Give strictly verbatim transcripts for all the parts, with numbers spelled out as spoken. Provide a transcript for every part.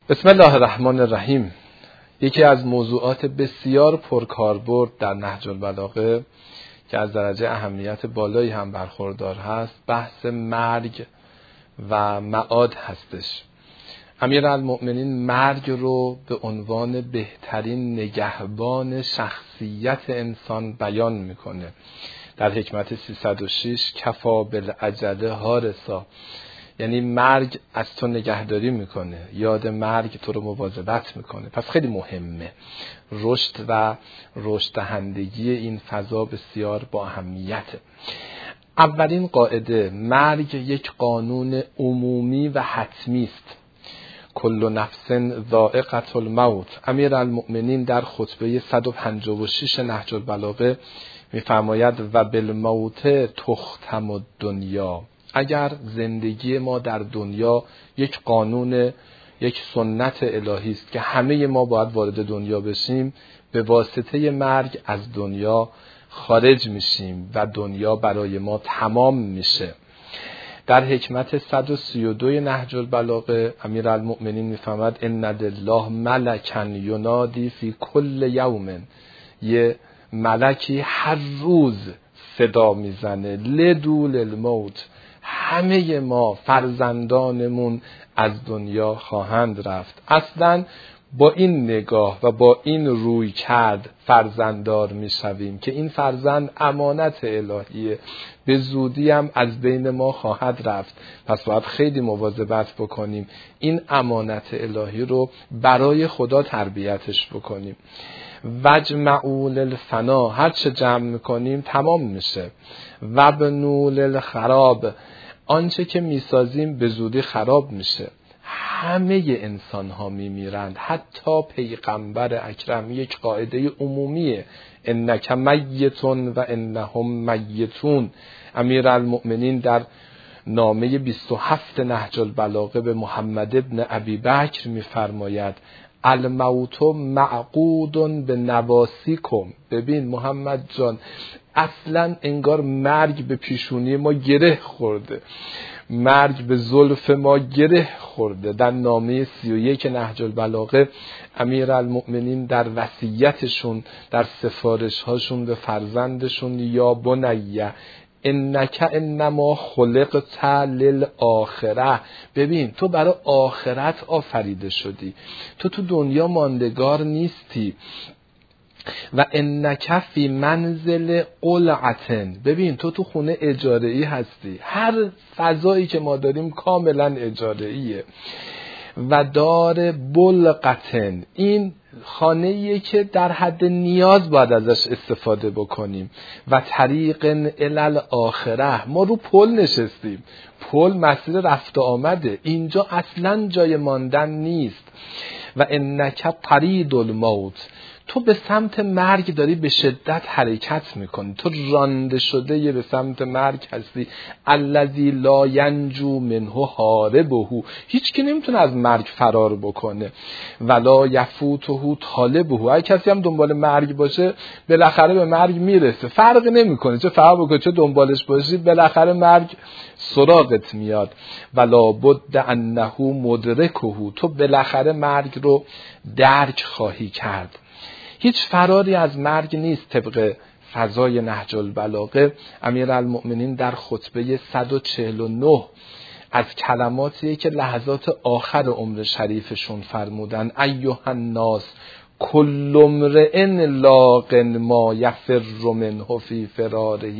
بسم الله الرحمن الرحیم. یکی از موضوعات بسیار پرکاربرد در نهج البلاغه که از درجه اهمیت بالایی هم برخوردار هست بحث مرگ و معاد هستش. امیرالمؤمنین مرگ رو به عنوان بهترین نگهبان شخصیت انسان بیان میکنه. در حکمت سیصد و شش کفا بالعجله حارسا، یعنی مرگ از تو نگهداری میکنه، یاد مرگ تو رو مواظبت میکنه. پس خیلی مهمه. رشد و رشد دهندگی این فضا بسیار با اهمیته. اولین قاعده، مرگ یک قانون عمومی و حتمی است. کل نفس ذائقة الموت. امیرالمؤمنین در خطبه صد و پنجاه و شش نهج البلاغه میفرماید و بالموت تختم الدنیا. اگر زندگی ما در دنیا یک قانون، یک سنت الهی است که همه ما باید وارد دنیا بشیم، به واسطه مرگ از دنیا خارج میشیم و دنیا برای ما تمام میشه. در حکمت صد و سی و دو نهج البلاغه امیرالمؤمنین میفرماید ان لله ملکا ینادی فی کل یوم. یه ملکی هر روز صدا میزنه لدول الموت، همه ما فرزندانمون از دنیا خواهند رفت. اصلا با این نگاه و با این روی کرد فرزنددار میشویم که این فرزند امانت الهیه، به زودی هم از بین ما خواهد رفت. پس باید خیلی مواظبت بکنیم این امانت الهی رو برای خدا تربیتش بکنیم. وجمعوا للفنا، هر چه جمع میکنیم تمام میشه. وبنوا للخراب، آنچه که میسازیم به زودی خراب میشه. همه انسان ها میمیرند، حتی پیغمبر اکرم. یک قاعده عمومیه، انک میتون و انهم میتون. امیرالمؤمنین در نامه بیست و هفت نهج البلاغه به محمد ابن ابی بکر میفرماید الموت معقود به نواسیکم. ببین محمد جان، اصلا انگار مرگ به پیشونی ما گره خورده، مرگ به زلف ما گره خورده. در نامه سی و یک نهج البلاغه امیرالمؤمنین در وصیتشون، در سفارش هاشون به فرزندشون، یا بنیه انک انما خلقت للآخره. ببین تو برای آخرت آفریده شدی، تو تو دنیا ماندگار نیستی. و انک فی منزل قلعتن، ببین تو تو خونه اجاره‌ای هستی، هر فضایی که ما داریم کاملا اجاره‌ایه. و دار بلقتن، این خانه‌ایه که در حد نیاز باید ازش استفاده بکنیم. و طریق الی آخره، ما رو پل نشستیم، پل مسیر رفت و آمده، اینجا اصلا جای ماندن نیست. و انک طرید الموت، تو به سمت مرگ داری به شدت حرکت میکنی، تو رانده شده یه به سمت مرگ هستی. الذی لا ینجو منه هاربه، هیچ کی نمیتونه از مرگ فرار بکنه. ولا یفوته طالبه، هر کسی هم دنبال مرگ باشه بالاخره به مرگ میرسه، فرق نمیکنه چه فرق بکنه چه دنبالش باشی، بالاخره مرگ سراغت میاد. ولا بد انه مدرکه، تو بالاخره مرگ رو درک خواهی کرد. هیچ فراری از مرگ نیست. طبق فضای نهج البلاغه امیرالمؤمنین در خطبه صد و چهل و نه از کلماتی که لحظات آخر عمر شریفشون فرمودن ایها الناس کل امرئ لاق ما یفر منه فی فراره.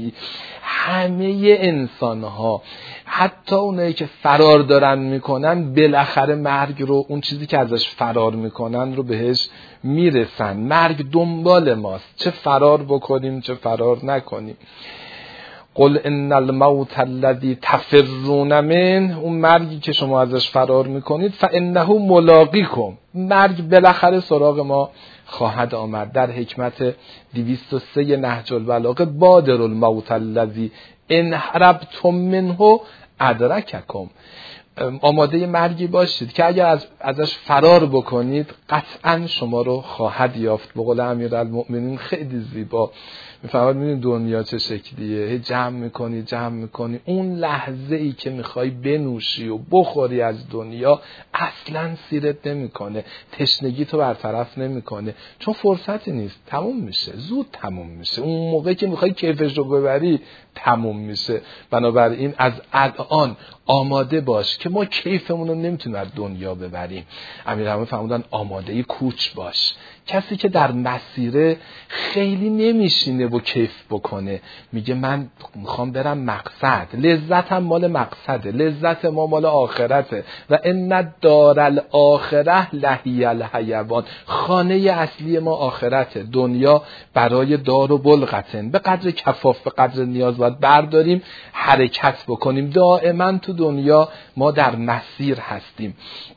همه انسان ها، حتی اونایی که فرار دارن میکنن، بالاخره مرگ رو، اون چیزی که ازش فرار میکنن رو بهش میرسن. مرگ دنبال ماست، چه فرار بکنیم چه فرار نکنیم. قل ان الموت الذی تفرون منه، اون مرگی که شما ازش فرار میکنید، فانه ملاقیکم، مرگ بالاخره سراغ ما خواهد آمد. در حکمت دویست و سه نهج البلاغه بادر الموت الذی ان هربتم منه ادرککم. آماده مرگی باشید که اگر از ازش فرار بکنید قطعا شما رو خواهد یافت. به قول امیرالمؤمنین خیلی زیبا میفهمید میدونی دنیا چه شکلیه، هی جمع میکنی جمع میکنی، اون لحظه ای که میخوای بنوشی و بخوری از دنیا اصلا سیرت نمیکنه، تشنگی تو برطرف نمیکنه، چون فرصتی نیست، تموم میشه، زود تموم میشه. اون موقع که میخوای کیفش رو ببری تموم میشه. بنابراین از الان آماده باش که ما کیفمون رو نمیتونیم از دنیا ببریم. امیرالمومنین فرمودن آماده کوچ باش. کسی که در مسیره خیلی نمیشینه و کیف بکنه، میگه من میخوام برم مقصد، لذتم مال مقصده، لذت ما مال آخرته و ان دار الاخره لهی الحیوان، خانه اصلی ما آخرته. دنیا برای دار و بلغتن، به قدر کفاف به قدر نیاز باید برداریم حرکت بکنیم. دائما تو دنیا ما در مسیر هستیم.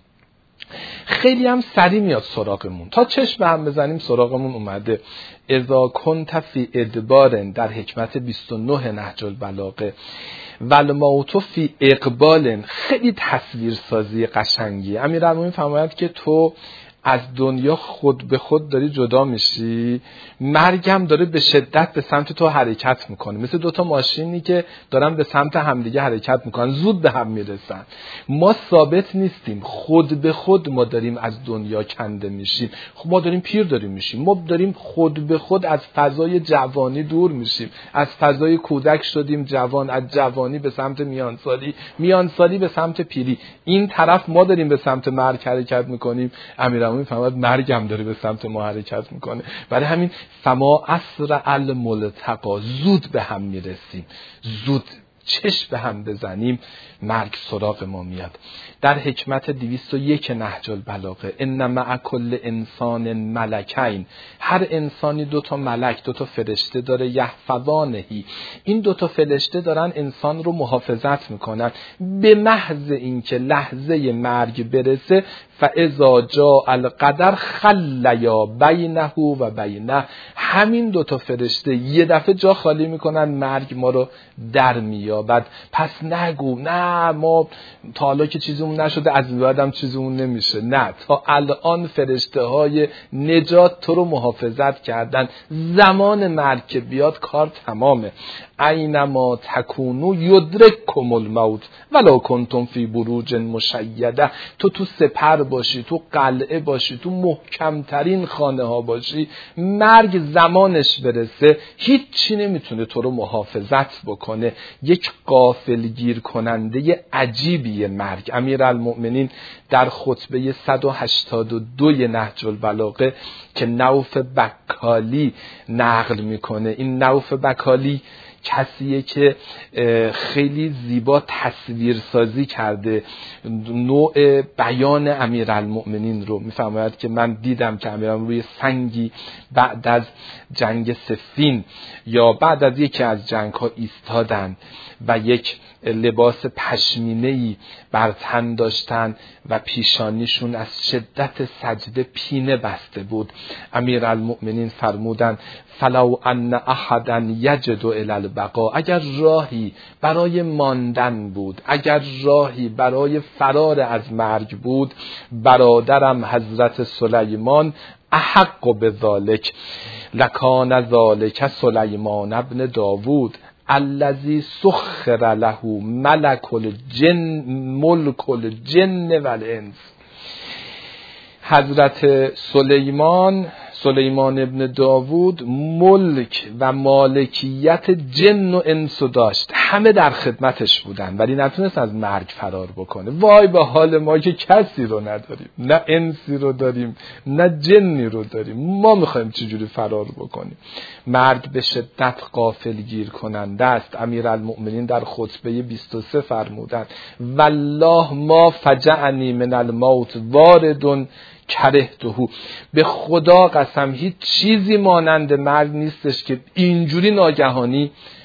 خیلی هم سریع میاد سراغمون، تا چشم هم بزنیم سراغمون اومده. اذا کنت فی ادبار، در حکمت بیست و نه نهج البلاغه، والموت فی اقبال، خیلی تصویرسازی قشنگی. امیرالمومنین فرماید که تو از دنیا خود به خود داری جدا میشی، مرگم داره به شدت به سمت تو حرکت میکنه، مثل دوتا ماشینی که دارن به سمت همدیگه حرکت میکنن، زود به هم میرسن. ما ثابت نیستیم، خود به خود ما داریم از دنیا کنده میشیم. خب ما داریم پیر داریم میشیم، ما داریم خود به خود از فضای جوانی دور میشیم، از فضای کودک شدیم جوان، از جوانی به سمت میانسالی، میانسالی به سمت پیری. این طرف ما داریم به سمت مرگ حرکت میکنیم. امیرالمومنین فهمید مرگم داره به سمت ما حرکت میکنه. برای همین فما اسرع الملتقا، زود به هم میرسیم، زود چشم به هم بزنیم مرگ سراغ ما میاد. در حکمت دویست و یک نهج البلاغه، ان مع کل انسان ملکین، هر انسانی دو تا ملک، دو تا فرشته داره، یحفظانهی، این دو تا فرشته دارن انسان رو محافظت میکنن. به محض اینکه لحظه مرگ برسه، فاذا جاء القدر خلیا بینه و بینه، همین دو تا فرشته یه دفعه جا خالی میکنن، مرگ ما رو در میابد. پس نگو نه ما تا حالا که چیزمون نشده از بعدم چیزمون نمیشه، نه، تا الان فرشته های نجات تو رو محافظت کردن. زمان مرگ که بیاد کار تمامه. اینما تکونو یدرککم الموت ولو کنتم فی بروج مشیده، تو تو سپر باشی، تو قلعه باشی، تو محکمترین خانه ها باشی، مرگ زمانش برسه هیچی نمیتونه تو رو محافظت بکنه. یک غافلگیر کننده عجیبیه مرگ. امیرالمؤمنین در خطبه صد و هشتاد و دو نهج البلاغه که نوف بکالی نقل میکنه، این نوف بکالی کسیه که خیلی زیبا تصویر سازی کرده نوع بیان امیرالمؤمنین رو. میفرماید که من دیدم که امیرالمؤمنین روی سنگی بعد از جنگ صفین یا بعد از یکی از جنگ ها ایستادن و یک لباس پشمینه‌ای بر تن داشتن و پیشانیشون از شدت سجده پینه بسته بود. امیرالمؤمنین فرمودن فلو ان احدا یجد الی البقاء، اگر راهی برای ماندن بود، اگر راهی برای فرار از مرگ بود، برادرم حضرت سلیمان احق بذالک لکان ذالک سلیمان ابن داوود الذی سخر له ملک الجن ملک الجن والانس. حضرت سلیمان سلیمان ابن داوود ملک و مالکیت جن و انس داشت، همه در خدمتش بودن ولی نتونست از مرگ فرار بکنه. وای به حال ما که کسی رو نداریم، نه انسی رو داریم نه جنی رو داریم، ما میخوایم چجوری فرار بکنیم؟ مرگ به شدت غافلگیر کننده است. امیرالمؤمنین در خطبه بیست و سه فرمودند والله ما فجعنی من الموت واردون کرهته، به خدا قسم هیچ چیزی مانند مرگ نیستش که اینجوری ناگهانی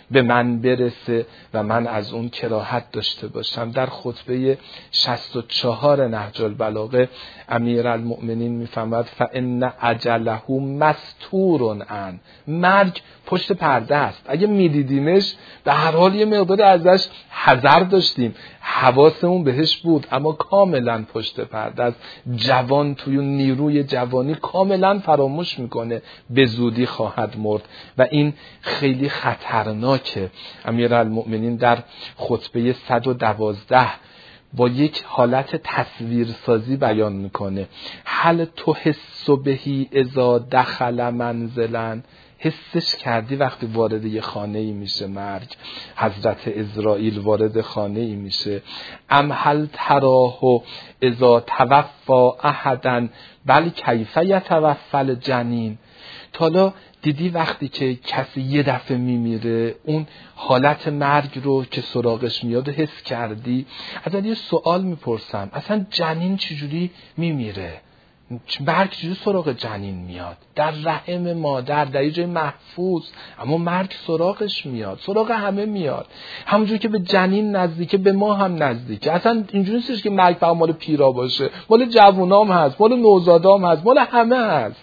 به من برسه و من از اون کراهت داشته باشم. در خطبه شصت و چهار نهج البلاغه امیرالمؤمنین میفرماید فان اجله مستور عن، مرگ پشت پرده است. اگه میدیدیمش به هر حال یه مقدار ازش حذر داشتیم، حواسمون بهش بود، اما کاملا پشت پرده است. جوان توی نیروی جوانی کاملا فراموش میکنه به زودی خواهد مرد و این خیلی خطرناکه. امیرالمؤمنین در خطبه صد و دوازده با یک حالت تصویرسازی بیان میکنه. هل تحس بهی اذا دخل منزلا، حسش کردی وقتی وارد یه خانه ای میشه مرگ، حضرت عزرائیل وارد خانه ای میشه. ام هل تراه اذا توفا احدا بل کیف یتوفى الجنین، حالا دیدی وقتی که کسی یه دفعه میمیره اون حالت مرگ رو که سراغش میاد حس کردی؟ ازت یه سوال میپرسم، اصلا جنین چجوری میمیره؟ مرگ چجوری سراغ جنین میاد؟ در رحم مادر در یه جای محفوظ، اما مرگ سراغش میاد، سراغ همه میاد. همونجوری که به جنین نزدیکه به ما هم نزدیکه. اصلا اینجوری نیستش که مرگ فقط مال پیرا باشه، مال جوونام هست، مال نوزادام هست، مال همه هست.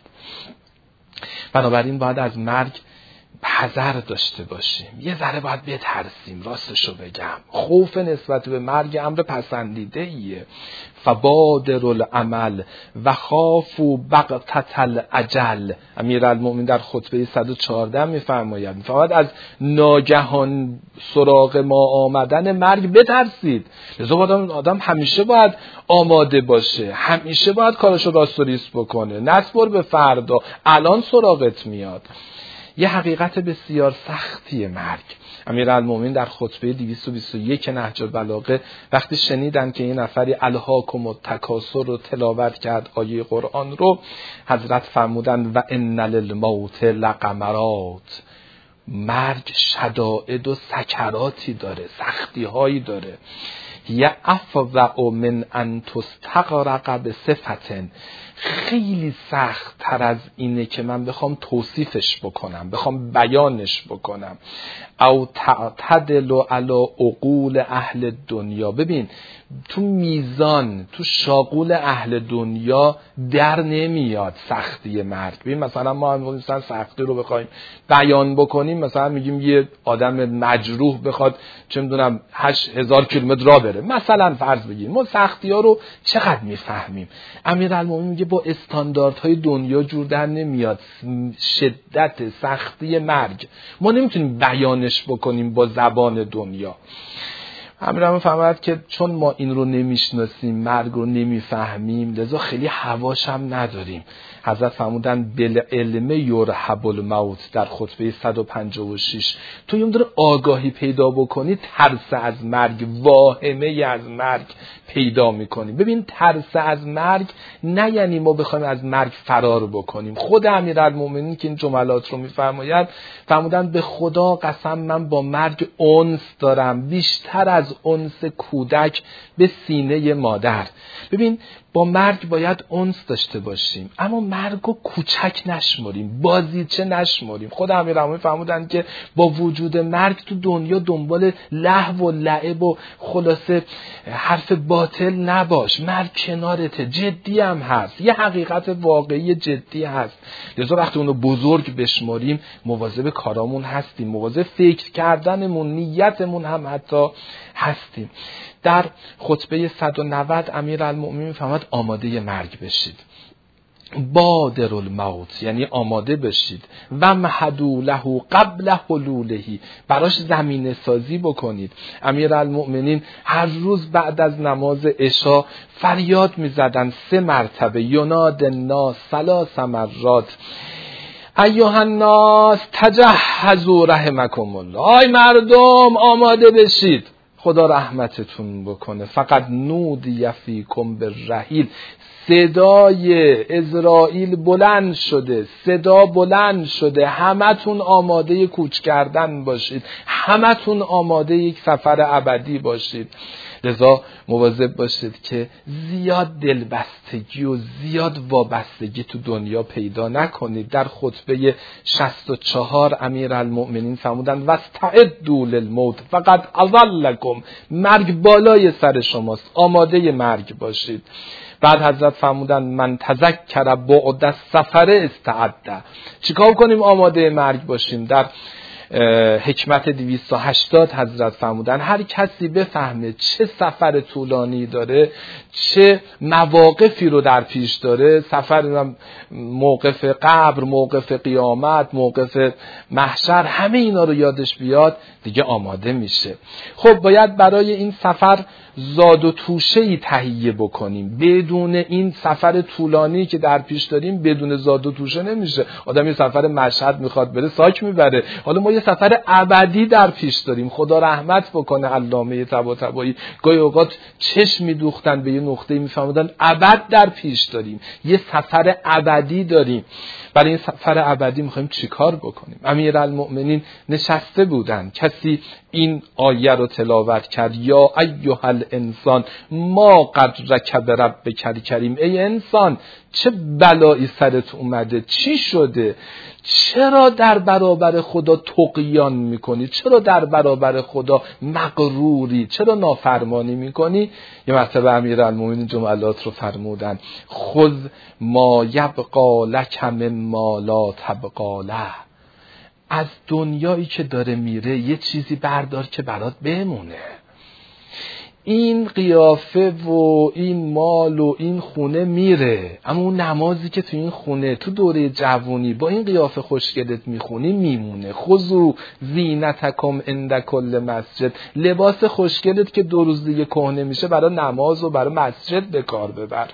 بنابراین باید از مرگ حذر داشته باشیم، یه ذره باید بترسیم. راستشو بگم خوف نسبت به مرگ امر پسندیده ایه. فبادر العمل و خافوا بغتة الاجل. امیرالمؤمنین در خطبه صد و چهارده میفرماید فقط از ناگهان سراغ ما آمدن مرگ بترسید. لذا آدم, آدم همیشه باید آماده باشه، همیشه باید کارشو راست و ریست بکنه، نسپر به فردا، الان سراغت میاد. یه حقیقت بسیار سختیه مرگ. امیرالمؤمنین در خطبه دویست و بیست و یک نهج البلاغه وقتی شنیدن که این نفری الهاکم التکاثر رو تلاوت کرد آیه قرآن رو، حضرت فرمودن و ان للموت لغمرات، مرگ شدائد و سکراتی داره، سختی هایی داره. یا افضع من ان تستغرق بصفتن، خیلی سخت تر از اینه که من بخوام توصیفش بکنم، بخوام بیانش بکنم. او تعتدل علی عقول اهل دنیا. ببین تو میزان، تو شاغول اهل دنیا در نمیاد سختی مرگ. ببین مثلا ما مثلا سختی رو بخوایم بیان بکنیم، مثلا میگیم یه آدم مجروح بخواد چه میدونم هشت هزار کیلومتر راه بره، مثلا فرض بگیم، ما سختی ها رو چقدر میفهمیم؟ امیرالمومنین میگه با استانداردهای دنیا جور در نمیاد شدت سختی مرگ. ما نمیتونیم بیانش بکنیم با زبان دنیا. امیرالمومنین فهمید که چون ما این رو نمیشناسیم، مرگ رو نمیفهمیم، لذا خیلی حواش هم نداریم. حضرت فرمودن بالعلم یرهب الموت در خطبه صد و پنجاه و شش. تو یه مقدار آگاهی پیدا بکنی، ترس از مرگ، واهمه از مرگ پیدا میکنی. ببین ترس از مرگ نه یعنی ما بخوایم از مرگ فرار بکنیم. خود امیرالمومنین که این جملات رو میفرماید فرمودن به خدا قسم من با مرگ انس دارم بیشتر از انس کودک به سینه مادر. ببین با مرگ باید انس داشته باشیم، اما مرگو کوچک نشمریم، بازیچه نشمریم. خود امیرالمومنین فرمودن که با وجود مرگ تو دنیا دنبال لهو و لعب و خلاصه حرف باطل نباش. مرگ کنارته، جدی هم هست، یه حقیقت واقعی جدی هست. لذا وقتی اونو بزرگ بشمریم مواظب کارامون هستیم، مواظب فکر کردنمون، نیتمون هم حتی هستیم. در خطبه صد و نود امیرالمؤمنین فرمود آماده مرگ بشید. بادر الموت یعنی آماده بشید. و مهدوا له قبل حلوله، براش زمینه سازی بکنید. امیرالمؤمنین هر روز بعد از نماز عشا فریاد میزدن سه مرتبه، یناد الناس ثلاث مرات ایها الناس تجهزوا رحمکم الله، آی مردم آماده بشید خدا رحمتتون بکنه. فقط نودی فیکم بالرحیل، صدای عزرائیل بلند شده، صدا بلند شده، همتون آماده کوچ کردن باشید، همتون آماده یک سفر ابدی باشید. لذا مواظب باشید که زیاد دلبستگی و زیاد وابستگی تو دنیا پیدا نکنید. در خطبه شصت و چهار امیرالمؤمنین فرمودند واستعدوا للموت فقد اضلکم، مرگ بالای سر شماست، آماده مرگ باشید. بعد حضرت فرمودند من تذکر بعد السفر استعد. چیکار کنیم آماده مرگ باشیم؟ در حکمت دویست و هشتاد حضرت فرمودن هر کسی بفهمه چه سفر طولانی داره، چه مواقفی رو در پیش داره، سفر موقف قبر، موقف قیامت، موقف محشر، همه اینا رو یادش بیاد، دیگه آماده میشه. خب باید برای این سفر زاد و توشه‌ای تهیه بکنیم. بدون این سفر طولانی که در پیش داریم بدون زاد و توشه نمیشه. آدم یه سفر مشهد میخواد بره ساک میبره، حالا ما یه سفر ابدی در پیش داریم. خدا رحمت بکنه علامه طباطبایی، گاهی اوقات چشم میدوختن به یه نقطه میفهمیدن ابد در پیش داریم، یه سفر ابدی داریم. برای این سفر ابدی میخوایم چیکار بکنیم؟ امیرالمؤمنین نشسته بودن، کسی این آیه رو تلاوت کرد یا ایها الانسان ما قد رکب ربک الکریم، ای انسان چه بلایی سرت اومده، چی شده؟ چرا در برابر خدا طغیان میکنی؟ چرا در برابر خدا مغروری؟ چرا نافرمانی میکنی؟ یه مرتبه امیرالمؤمنین جملات رو فرمودن خذ ما یبقی لک مما لا تبقی له، از دنیایی که داره میره یه چیزی بردار که برات بمونه. این قیافه و این مال و این خونه میره، اما اون نمازی که تو این خونه تو دوره جوانی با این قیافه خوشگلت میخونی میمونه. خذوا زینتکم عند کل مسجد، لباس خوشگلت که دو روز دیگه کهنه میشه برای نماز و برای مسجد به کار ببر.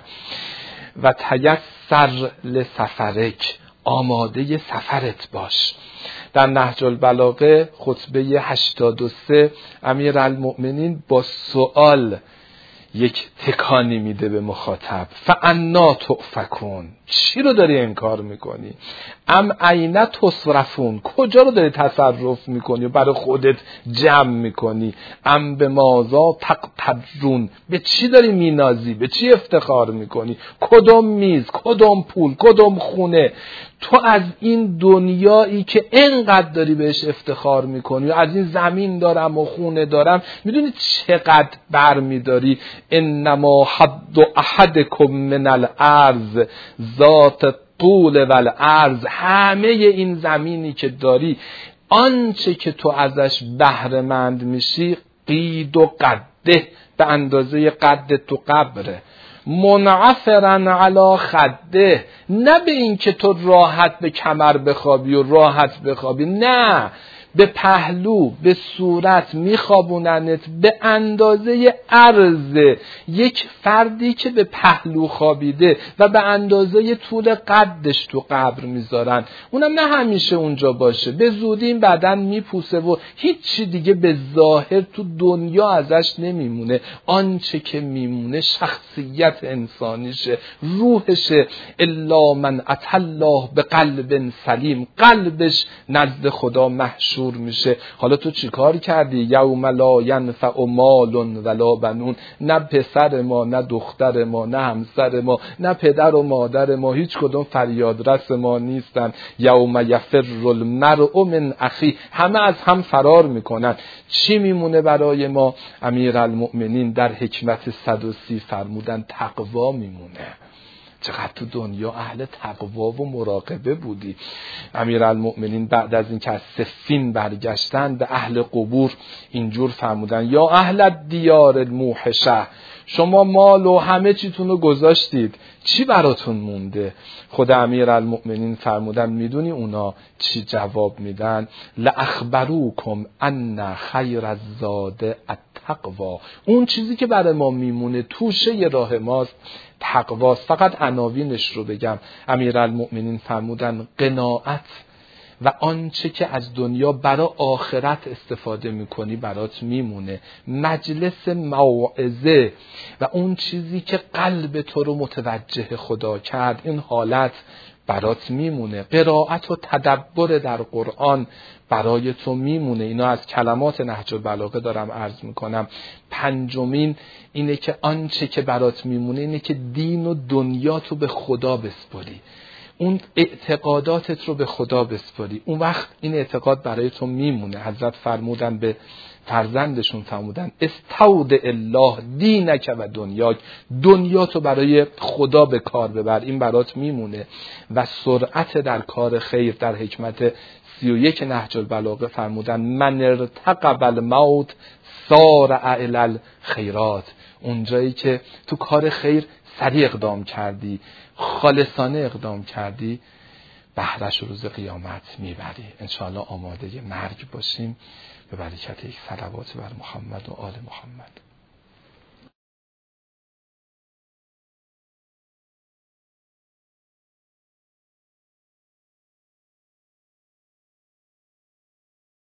و تیسر لسفرک، آماده سفرت باش. در نهج البلاغه خطبه هشتاد و سه امیرالمؤمنین با سوال یک تکانی میده به مخاطب، فانا تؤفکون، چی رو داری انکار میکنی؟ ام اینا تصرفون، کجا رو داری تصرف میکنی و برای خودت جمع میکنی؟ ام به مازا تقتدرون، به چی داری مینازی؟ به چی افتخار میکنی؟ کدوم میز، کدوم پول، کدوم خونه؟ تو از این دنیایی که انقدر داری بهش افتخار میکنی و از این زمین دارم و خونه دارم، میدونی چقدر برمیداری؟ انما حد احدکم من الارض ذات طول و العرض، همه این زمینی که داری، آنچه که تو ازش بهره مند میشی قید و قده، به اندازه قد تو قبره، منعفرن علی خده، نه به این که تو راحت به کمر بخوابی و راحت بخوابی، نه، به پهلو، به صورت میخوابوننت به اندازه عرض یک فردی که به پهلو خوابیده و به اندازه طول قدش تو قبر میذارن. اونم نه همیشه اونجا باشه، به زودی این بدن میپوسه و هیچی دیگه به ظاهر تو دنیا ازش نمیمونه. آنچه که میمونه شخصیت انسانیشه، روحشه. الا من اتى الله بقلب سلیم، قلبش نزد خدا محشور میشه. حالا تو چی کار کردی؟ یوم لا ینفع مال ولا بنون، نه پسر ما، نه دختر ما، نه همسر ما، نه پدر و مادر ما، هیچ کدوم فریادرس ما نیستن. یوم یفر المرء من اخی، همه از هم فرار میکنن. چی میمونه برای ما؟ امیرالمؤمنین در حکمت صد و سی فرمودن تقوا میمونه. چقدر تو دنیا اهل تقوا و مراقبه بودی. امیرالمؤمنین بعد از این که از صفین برگشتن به اهل قبور اینجور فرمودن یا اهل دیار الموحشه، شما مال و همه چیتون رو گذاشتید، چی براتون مونده؟ خود امیرالمؤمنین فرمودن میدونی اونا چی جواب میدن؟ لاخبروکم ان خیر الزاد التقوا، اون چیزی که برای ما میمونه توشه راه ماست تقواست. فقط عناوینش رو بگم. امیرالمؤمنین فرمودن قناعت و آنچه که از دنیا برای آخرت استفاده میکنی برات میمونه. مجلس موعظه و اون چیزی که قلب تو رو متوجه خدا کرد، این حالت برات میمونه. قرائت و تدبر در قرآن برای تو میمونه. اینا از کلمات نهج البلاغه دارم عرض میکنم. پنجمین اینه که آنچه که برات میمونه اینه که دین و دنیا تو به خدا بسپاری، اون اعتقاداتت رو به خدا بسپاری. اون وقت این اعتقاد برای تو میمونه. حضرت فرمودن به فرزندشون، فرمودن استودع الله دینک و دنیاک، دنیا تو برای خدا به کار ببر، این برات میمونه. و سرعت در کار خیر. در حکمت سی و یک نهج البلاغه فرمودن من ارتقب الموت سارع الی الخیرات، اونجایی که تو کار خیر سریع اقدام کردی، خالصانه اقدام کردی، بهرش روز قیامت میبری. انشاءالله آماده مرگ باشیم. به برکت یک صلوات بر محمد و آل محمد.